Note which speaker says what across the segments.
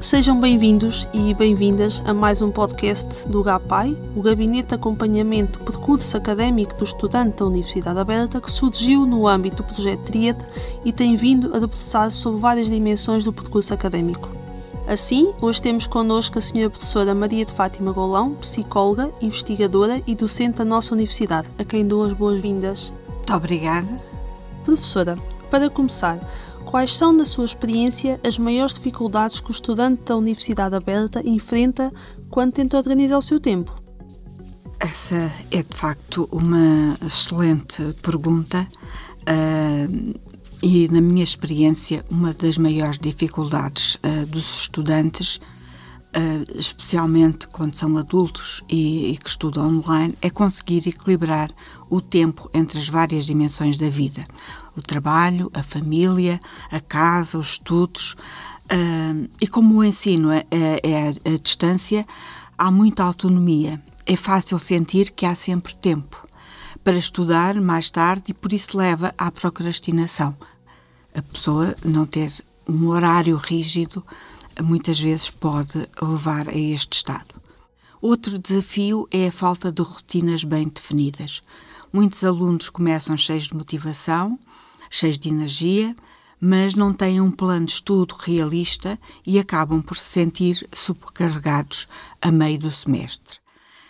Speaker 1: Sejam bem-vindos e bem-vindas a mais um podcast do GAPAI, o Gabinete de Acompanhamento do Percurso Académico do Estudante da Universidade Aberta, que surgiu no âmbito do projeto Tríade e tem vindo a debruçar-se sobre várias dimensões do percurso académico. Assim, hoje temos connosco a Sra. Professora Maria de Fátima Golão, psicóloga, investigadora e docente da nossa universidade, a quem dou as boas-vindas.
Speaker 2: Muito obrigada.
Speaker 1: Professora, para começar, quais são, na sua experiência, as maiores dificuldades que o estudante da Universidade Aberta enfrenta quando tenta organizar o seu tempo?
Speaker 2: Essa é, de facto, uma excelente pergunta e, na minha experiência, uma das maiores dificuldades dos estudantes, especialmente quando são adultos e que estudam online, é conseguir equilibrar o tempo entre as várias dimensões da vida. O trabalho, a família, a casa, os estudos. E como o ensino é a distância, há muita autonomia. É fácil sentir que há sempre tempo para estudar mais tarde e por isso leva à procrastinação. A pessoa não ter um horário rígido muitas vezes pode levar a este estado. Outro desafio é a falta de rotinas bem definidas. Muitos alunos começam cheios de motivação, cheios de energia, mas não têm um plano de estudo realista e acabam por se sentir sobrecarregados a meio do semestre.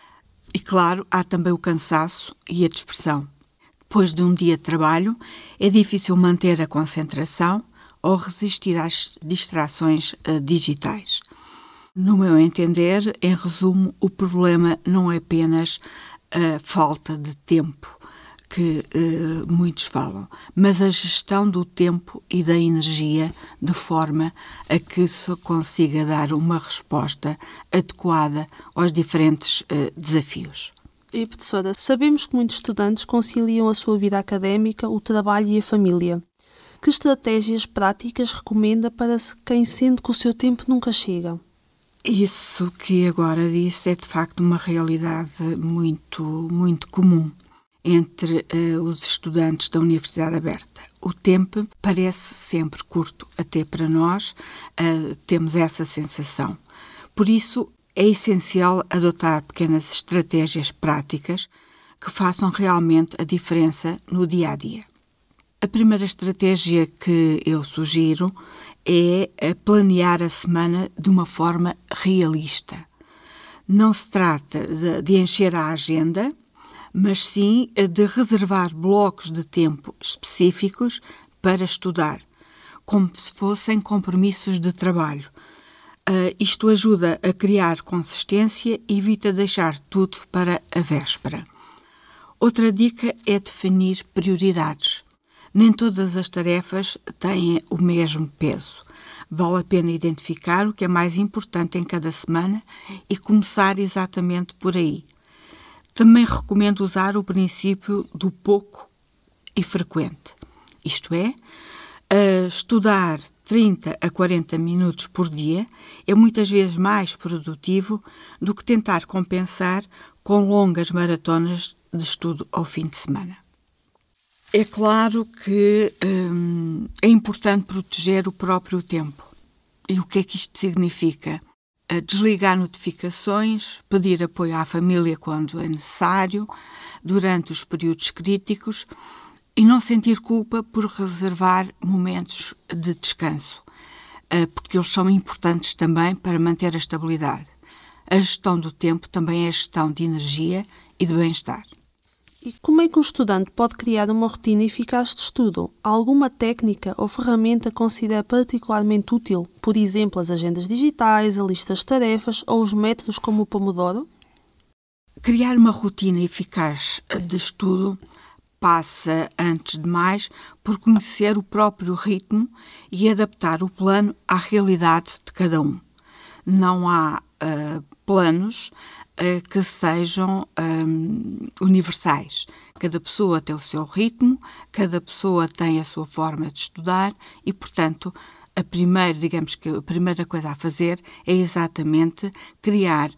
Speaker 2: E claro, há também o cansaço e a dispersão. Depois de um dia de trabalho, é difícil manter a concentração ou resistir às distrações digitais. No meu entender, em resumo, o problema não é apenas a falta de tempo, que muitos falam, mas a gestão do tempo e da energia de forma a que se consiga dar uma resposta adequada aos diferentes desafios.
Speaker 1: E, professora, sabemos que muitos estudantes conciliam a sua vida académica, o trabalho e a família. Que estratégias práticas recomenda para quem sente que o seu tempo nunca chega?
Speaker 2: Isso que agora disse é de facto uma realidade muito comum entre os estudantes da Universidade Aberta. O tempo parece sempre curto, até para nós temos essa sensação. Por isso é essencial adotar pequenas estratégias práticas que façam realmente a diferença no dia-a-dia. A primeira estratégia que eu sugiro é planear a semana de uma forma realista. Não se trata de encher a agenda, mas sim de reservar blocos de tempo específicos para estudar, como se fossem compromissos de trabalho. Isto ajuda a criar consistência e evita deixar tudo para a véspera. Outra dica é definir prioridades. Nem todas as tarefas têm o mesmo peso. Vale a pena identificar o que é mais importante em cada semana e começar exatamente por aí. Também recomendo usar o princípio do pouco e frequente. Isto é, estudar 30 a 40 minutos por dia é muitas vezes mais produtivo do que tentar compensar com longas maratonas de estudo ao fim de semana. É claro que é importante proteger o próprio tempo. E o que é que isto significa? Desligar notificações, pedir apoio à família quando é necessário, durante os períodos críticos, e não sentir culpa por reservar momentos de descanso, porque eles são importantes também para manter a estabilidade. A gestão do tempo também é a gestão de energia e de bem-estar.
Speaker 1: E como é que um estudante pode criar uma rotina eficaz de estudo? Há alguma técnica ou ferramenta que considera particularmente útil? Por exemplo, as agendas digitais, a lista de tarefas ou os métodos como o Pomodoro?
Speaker 2: Criar uma rotina eficaz de estudo passa, antes de mais, por conhecer o próprio ritmo e adaptar o plano à realidade de cada um. Não há planos que sejam universais. Cada pessoa tem o seu ritmo, cada pessoa tem a sua forma de estudar e, portanto, a primeira coisa a fazer é exatamente criar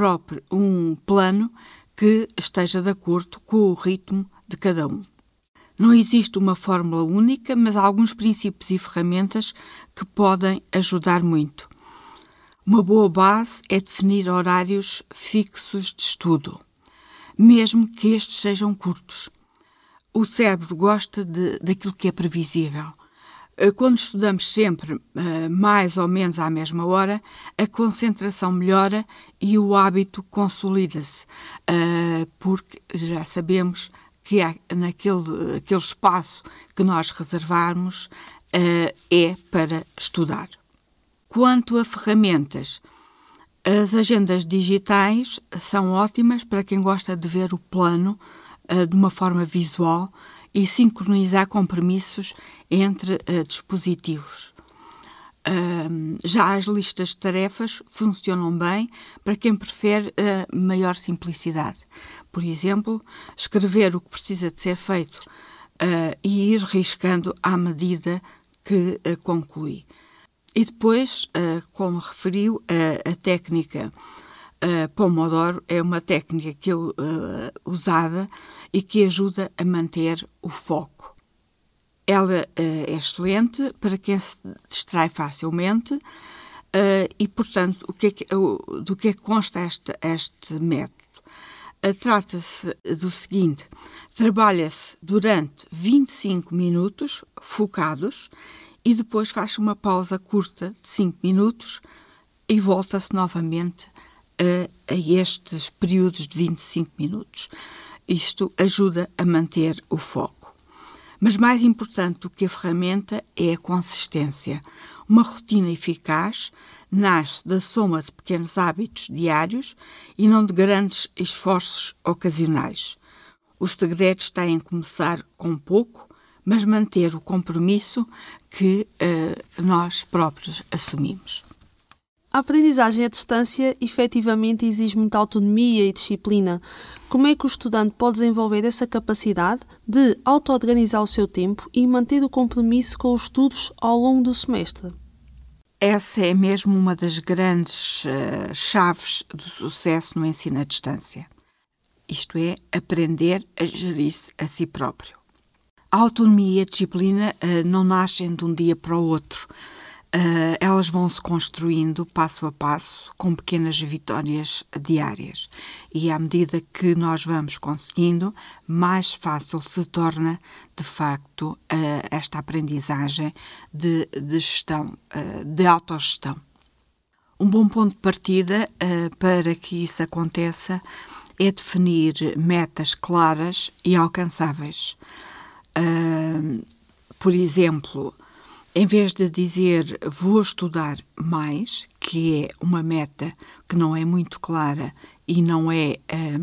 Speaker 2: um plano que esteja de acordo com o ritmo de cada um. Não existe uma fórmula única, mas há alguns princípios e ferramentas que podem ajudar muito. Uma boa base é definir horários fixos de estudo, mesmo que estes sejam curtos. O cérebro gosta daquilo que é previsível. Quando estudamos sempre mais ou menos à mesma hora, a concentração melhora e o hábito consolida-se, porque já sabemos que aquele espaço que nós reservarmos é para estudar. Quanto a ferramentas, as agendas digitais são ótimas para quem gosta de ver o plano de uma forma visual e sincronizar compromissos entre dispositivos. Já as listas de tarefas funcionam bem para quem prefere maior simplicidade. Por exemplo, escrever o que precisa de ser feito e ir riscando à medida que conclui. E depois, como referiu, a técnica Pomodoro é uma técnica que eu usada e que ajuda a manter o foco. Ela é excelente para quem se distrai facilmente e, portanto, do que é que consta este método? Trata-se do seguinte: trabalha-se durante 25 minutos focados e depois faz uma pausa curta de 5 minutos e volta-se novamente a estes períodos de 25 minutos. Isto ajuda a manter o foco. Mas mais importante do que a ferramenta é a consistência. Uma rotina eficaz nasce da soma de pequenos hábitos diários e não de grandes esforços ocasionais. O segredo está em começar com pouco, mas manter o compromisso que nós próprios assumimos.
Speaker 1: A aprendizagem à distância efetivamente exige muita autonomia e disciplina. Como é que o estudante pode desenvolver essa capacidade de auto-organizar o seu tempo e manter o compromisso com os estudos ao longo do semestre?
Speaker 2: Essa é mesmo uma das grandes chaves do sucesso no ensino à distância. Isto é, aprender a gerir-se a si próprio. A autonomia e a disciplina não nascem de um dia para o outro. Elas vão-se construindo passo a passo, com pequenas vitórias diárias. E à medida que nós vamos conseguindo, mais fácil se torna, de facto, esta aprendizagem de gestão, de autogestão. Um bom ponto de partida para que isso aconteça é definir metas claras e alcançáveis. Por exemplo, em vez de dizer vou estudar mais, que é uma meta que não é muito clara e não é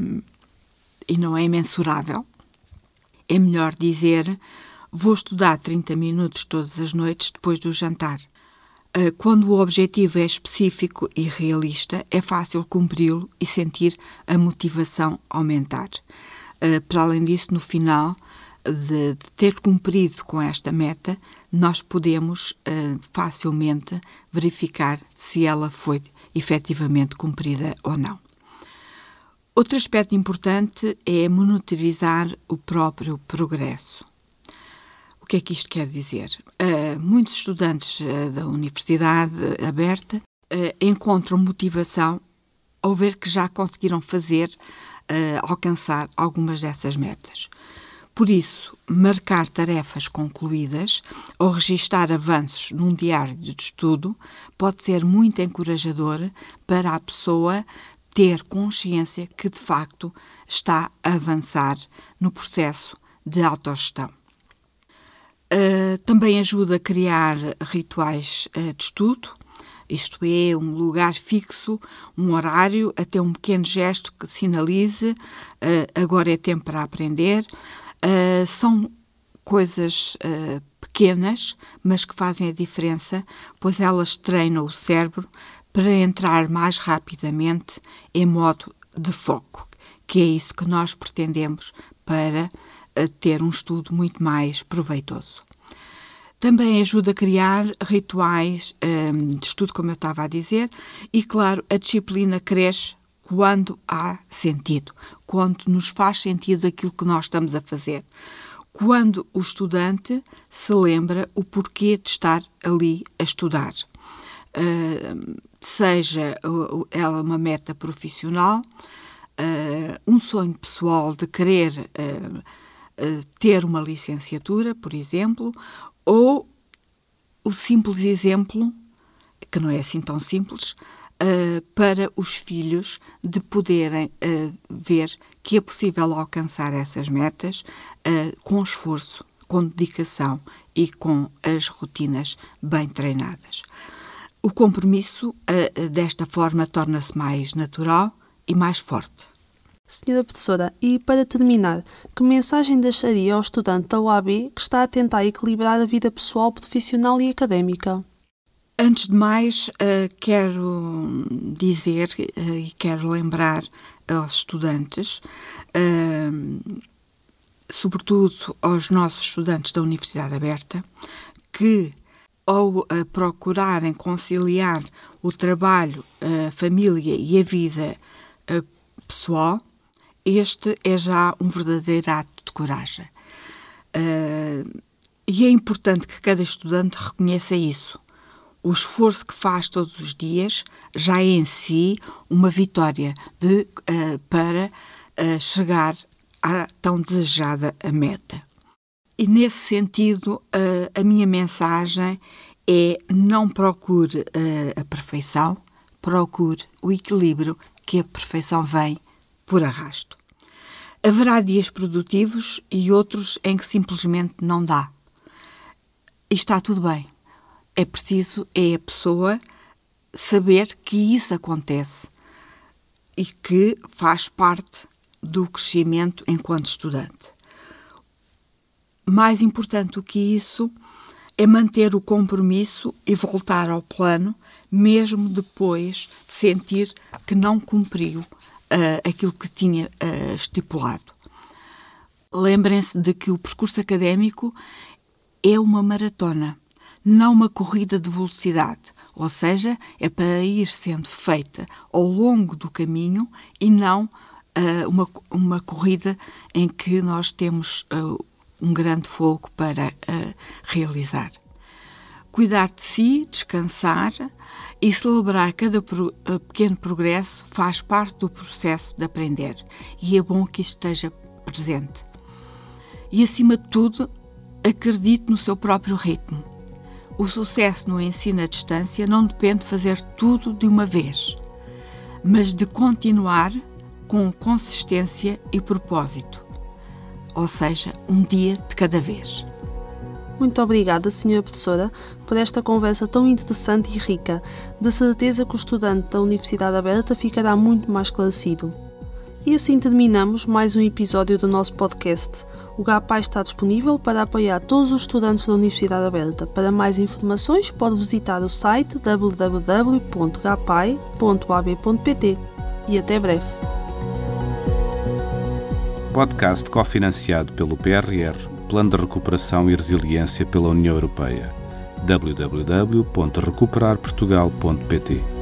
Speaker 2: mensurável, é melhor dizer vou estudar 30 minutos todas as noites depois do jantar. Quando o objetivo é específico e realista, é fácil cumpri-lo e sentir a motivação aumentar. Para além disso, no final de ter cumprido com esta meta, nós podemos facilmente verificar se ela foi efetivamente cumprida ou não. Outro aspecto importante é monitorizar o próprio progresso. O que é que isto quer dizer? Muitos estudantes da Universidade Aberta encontram motivação ao ver que já conseguiram alcançar algumas dessas metas. Por isso, marcar tarefas concluídas ou registar avanços num diário de estudo pode ser muito encorajador para a pessoa ter consciência que, de facto, está a avançar no processo de autogestão. Também ajuda a criar rituais de estudo, isto é, um lugar fixo, um horário, até um pequeno gesto que sinalize agora é tempo para aprender. São coisas pequenas, mas que fazem a diferença, pois elas treinam o cérebro para entrar mais rapidamente em modo de foco, que é isso que nós pretendemos para ter um estudo muito mais proveitoso. Também ajuda a criar rituais de estudo, como eu estava a dizer, e, claro, a disciplina cresce quando há sentido, quando nos faz sentido aquilo que nós estamos a fazer. quando o estudante se lembra o porquê de estar ali a estudar. Seja ela uma meta profissional, um sonho pessoal de querer ter uma licenciatura, por exemplo, ou o simples exemplo, que não é assim tão simples, para os filhos de poderem ver que é possível alcançar essas metas com esforço, com dedicação e com as rotinas bem treinadas. O compromisso, desta forma, torna-se mais natural e mais forte.
Speaker 1: Senhora professora, e para terminar, que mensagem deixaria ao estudante da UAB que está a tentar equilibrar a vida pessoal, profissional e académica?
Speaker 2: Antes de mais, quero dizer e quero lembrar aos estudantes, sobretudo aos nossos estudantes da Universidade Aberta, que ao procurarem conciliar o trabalho, a família e a vida pessoal, este é já um verdadeiro ato de coragem. E é importante que cada estudante reconheça isso. O esforço que faz todos os dias já é em si uma vitória para chegar à tão desejada meta. E nesse sentido, a minha mensagem é: não procure a perfeição, procure o equilíbrio, que a perfeição vem por arrasto. Haverá dias produtivos e outros em que simplesmente não dá. E está tudo bem. É preciso a pessoa saber que isso acontece e que faz parte do crescimento enquanto estudante. Mais importante do que isso é manter o compromisso e voltar ao plano, mesmo depois de sentir que não cumpriu aquilo que tinha estipulado. Lembrem-se de que o percurso académico é uma maratona, não uma corrida de velocidade, ou seja, é para ir sendo feita ao longo do caminho e não uma corrida em que nós temos um grande fogo para realizar. Cuidar de si, descansar e celebrar cada pequeno progresso faz parte do processo de aprender e é bom que isso esteja presente. E, acima de tudo, acredite no seu próprio ritmo. O sucesso no ensino à distância não depende de fazer tudo de uma vez, mas de continuar com consistência e propósito, ou seja, um dia de cada vez.
Speaker 1: Muito obrigada, Sra. Professora, por esta conversa tão interessante e rica. De certeza que o estudante da Universidade Aberta ficará muito mais esclarecido. E assim terminamos mais um episódio do nosso podcast. O GAPAI está disponível para apoiar todos os estudantes da Universidade Aberta. Para mais informações, pode visitar o site www.gapai.ab.pt. E até breve.
Speaker 3: Podcast cofinanciado pelo PRR, Plano de Recuperação e Resiliência pela União Europeia. www.recuperarportugal.pt